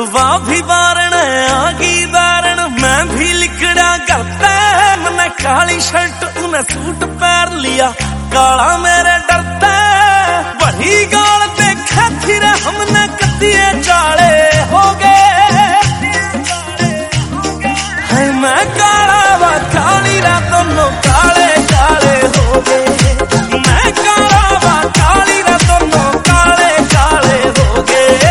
वाह भी बारण आगी दारण मैं भी लिखड़ा करता मैंने काली शर्ट उन्हें सूट पैर लिया काला मेरे डरता बड़ी गाल देखा फिर हमने कतिये चाले हो गए मैं काला वा काली रा दोनों काले काले हो गए मैं काला वा काली रा दोनों काले काले हो गए।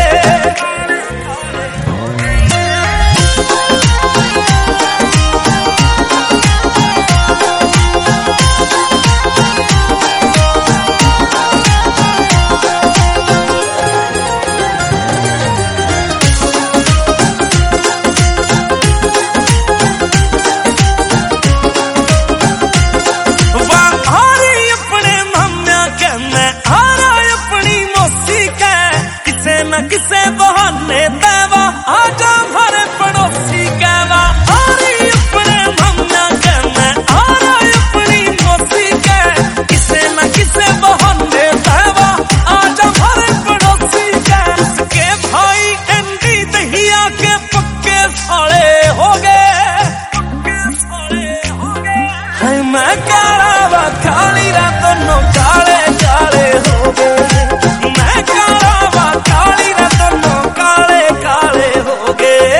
किसे बहाने देवा आजा हमारे पड़ोसी कहवा आरी अपने मम्मा कहना आरा अपनी मौसी कह किसे न किसे बहाने देवा आजा हमारे पड़ोसी कह के भाई एंडी दहिया के पक्के साले हो गए है मैं काला वा काली रा दोनों काले काले हो गए मैं काला वा काली रा दोनों काले काले हो गए।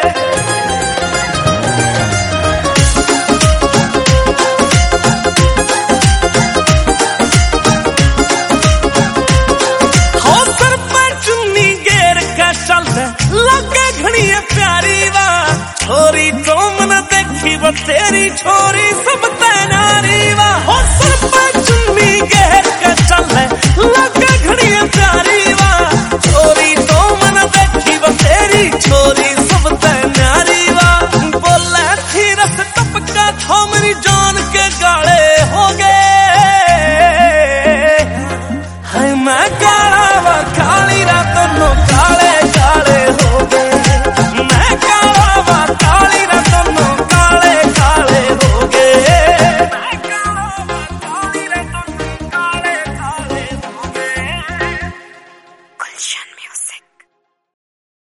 हो सर पर चुन्नी गेर का चलता लगे घनी प्यारी वा छोरी तो मन देखी वो तेरी छोरी सब